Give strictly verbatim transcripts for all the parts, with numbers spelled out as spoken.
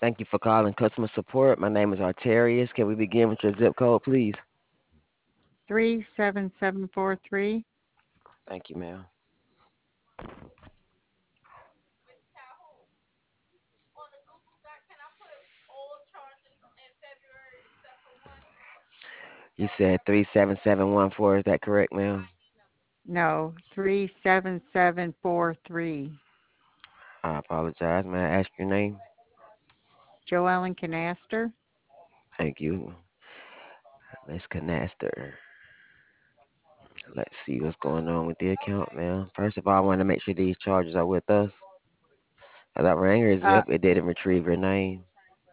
Thank you for calling customer support. My name is Arterius. Can we begin with your zip code, please? three seven seven four three. Thank you, ma'am. You said three seven seven one four. Is that correct, ma'am? No, three seven seven four three. I apologize. May I ask your name? Joellen Canaster. Thank you. Miss Canaster. Let's see what's going on with the account, ma'am. First of all, I want to make sure these charges are with us. As I rang your Uh, zip, it didn't retrieve your name.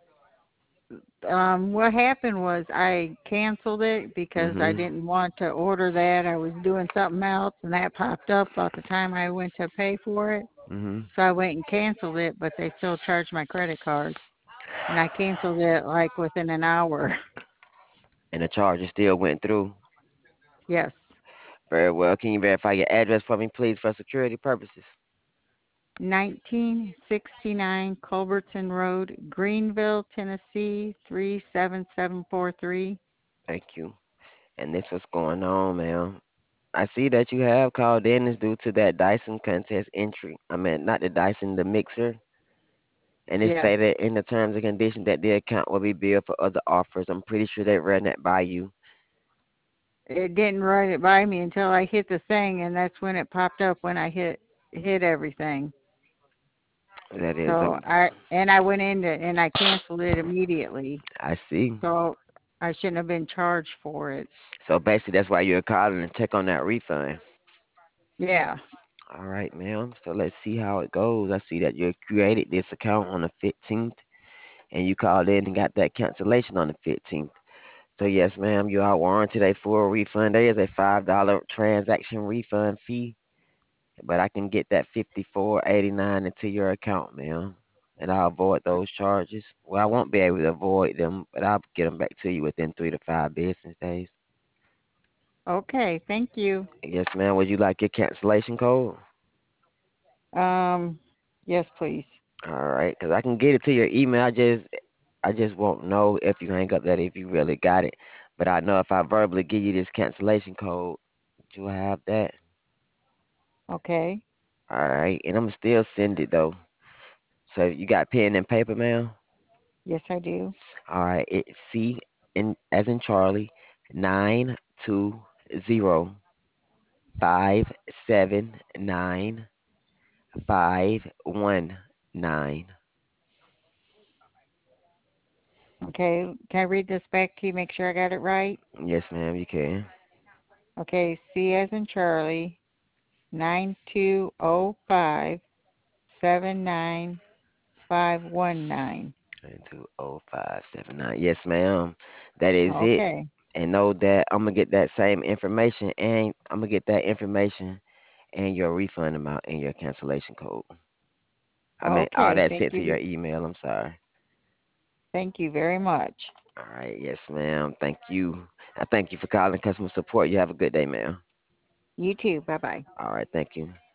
um, what happened was I canceled it because I Mm-hmm. didn't want to order that. I was doing something else, and that popped up about the time I went to pay for it. Mm-hmm. So I went and canceled it, but they still charged my credit card, and I canceled it like within an hour. And the charges still went through. Yes, Very well. Can you verify your address for me, please, for security purposes? nineteen sixty-nine Culbertson Road, Greenville, Tennessee three seven seven four three. Thank you. And this what's going on, ma'am. I see that you have called in is due to that Dyson contest entry. I mean, not the Dyson, the mixer. And it Yes. stated in the terms and conditions that the account will be billed for other offers. I'm pretty sure they ran that by you. It didn't run it by me until I hit the thing, and that's when it popped up when I hit hit everything. That is, So um, I and I went in to, and I canceled it immediately. I see. So I shouldn't have been charged for it. So basically, that's why you're calling to check on that refund. Yeah. All right, ma'am. So let's see how it goes. I see that you created this account on the fifteenth, and you called in and got that cancellation on the fifteenth. So yes, ma'am, you are warranted a full refund. There is a five dollar transaction refund fee, but I can get that fifty four eighty nine into your account, ma'am, and I'll avoid those charges. Well, I won't be able to avoid them, but I'll get them back to you within three to five business days. Okay. Thank you. Yes, ma'am. Would you like your cancellation code? Um. Yes, please. All right, because I can get it to your email. I just I just won't know if you hang up that if you really got it. But I know if I verbally give you this cancellation code, you'll have that. Okay. All right, and I'm still send it though. So you got pen and paper, ma'am? Yes, I do. All right, it's C in as in Charlie, nine two zero five seven nine five one nine. Okay. Can I read this back to you? Make sure I got it right. Yes, ma'am, you can. Okay. C as in Charlie. Nine two zero five seven nine five one nine. Nine two oh five seven nine. Yes, ma'am. That is it. Okay. And know that I'm gonna get that same information, and I'm gonna get that information and your refund amount and your cancellation code. I mean, all Okay. that Thank sent to your you. email. I'm sorry. Thank you very much. All right. Yes, ma'am. Thank you. I thank you for calling customer support. You have a good day, ma'am. You too. Bye bye. All right. Thank you.